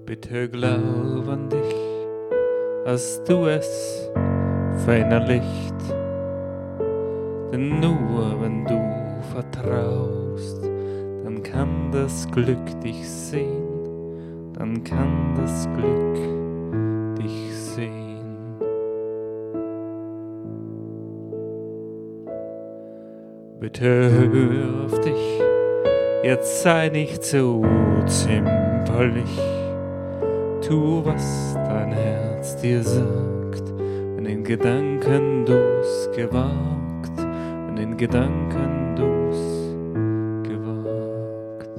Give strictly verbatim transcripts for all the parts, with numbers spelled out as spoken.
Bitte glaub an dich, hast du es verinnerlicht. Denn nur wenn du vertraust, dann kann das Glück dich sehen, dann kann das Glück dich sehen. Bitte hör auf dich, jetzt sei nicht so zimperlich. Tu, was dein Herz dir sagt, wenn in Gedanken du's gewagt, wenn in Gedanken du's gewagt.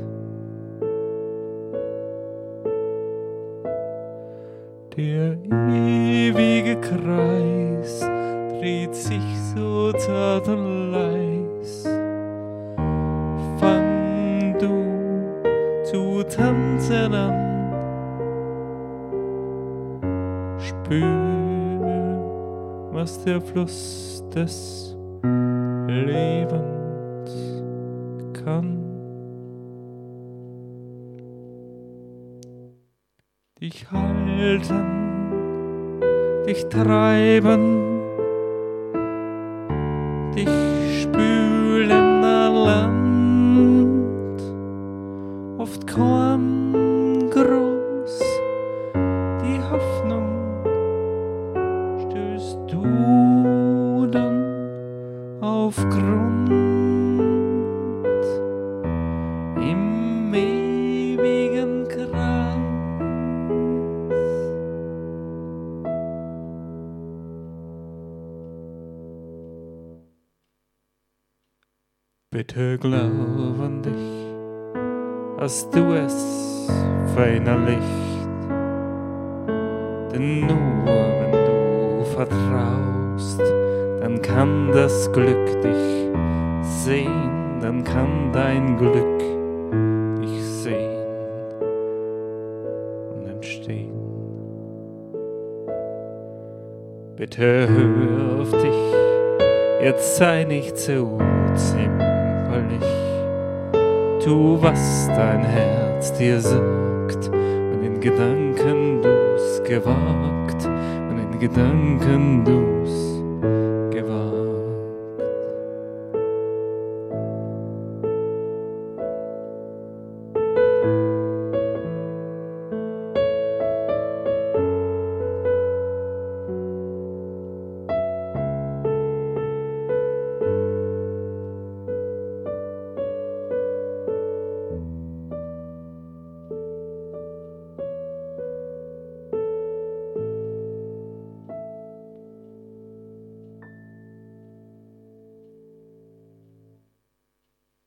Der ewige Kreis dreht sich so zart und leis. Fang du zu tanzen an, spür, was der Fluss des Lebens kann. Dich halten, dich treiben, dich spülen an Land, oft kaum groß die Hoffnung, stößt du dann auf Grund im ewigen Kreis. Bitte glaub an dich, hast du es verinnerlicht. Denn nur wenn du vertraust, dann kann das Glück dich sehen, dann kann dein Glück dich sehen und entstehen. Bitte hör auf dich, jetzt sei nicht so zimperlich. Tu, was dein Herz dir sagt, wenn in Gedanken du's gewagt, wenn in Gedanken du's